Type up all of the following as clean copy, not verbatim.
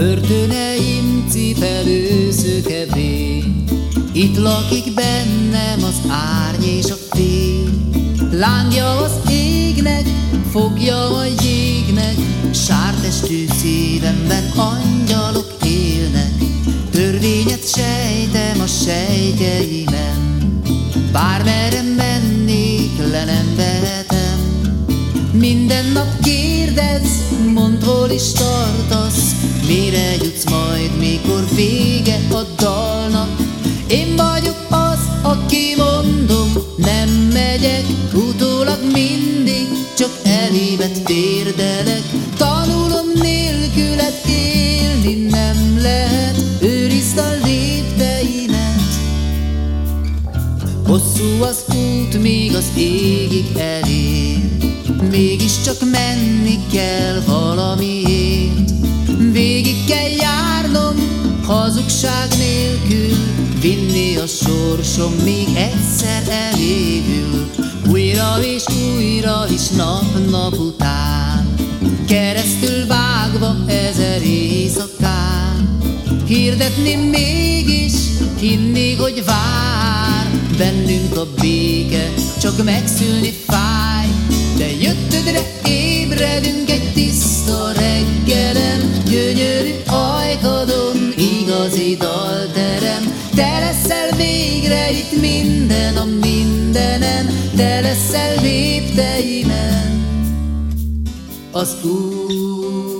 Börtöneim cipelőszökevé, itt lakik bennem az árny és a fény. Lángja az égnek, fogja a jégnek, sártestű szívemben angyalok élnek. Törvényet sejtem a sejtjeimen, bármerre mennék, le nem vehetem. Minden nap kérdez, mondd, hol is tartasz, mire jutsz majd, mikor vége a dalnak. Én vagyok az, aki mondom, nem megyek, utólag mindig csak elébet térdelek. Tanulom, nélküled élni nem lehet, őrizd a lépteimet. Hosszú az út, míg az égig elér, mégiscsak menni kell valamiért. Végig kell járnom, hazugság nélkül, vinni a sorsom, míg egyszer elégül. Újra és újra is, nap-nap után, keresztül vágva ezer éjszakán. Hirdetni mégis, hinni, hogy vár bennünk a béke, csak megszűnni fáj. De jöttödre ébredünk egy tiszta reggelen, gyönyörű ajkadon igazi dalterem. Te leszel végre itt minden a mindenen, te leszel lépteimen az Úr.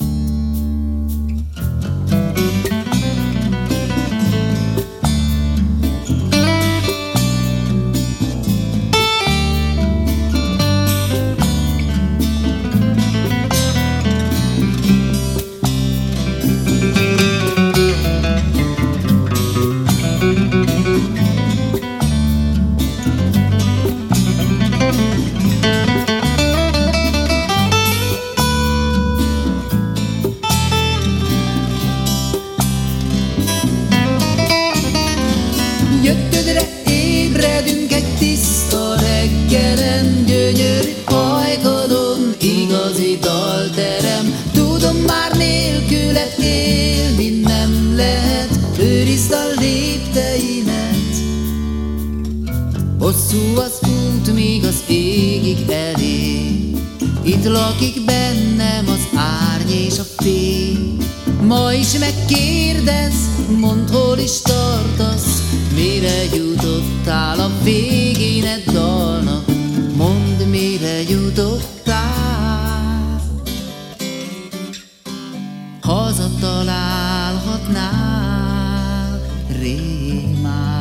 Jöttödre ébredünk egy tiszta reggelen, gyönyörű ajkadon igazi dalterem. Tudom, már nélküled élni nem lehet, őrizd a lépteimet. Hosszú az út, míg az égig elér, itt lakik bennem az árny és a fény. Ma is megkérdez, mondd, hol is tartasz, mire jutottál a végén e dalnak. Mondd, mire jutottál, hazatalálhatnál rég már.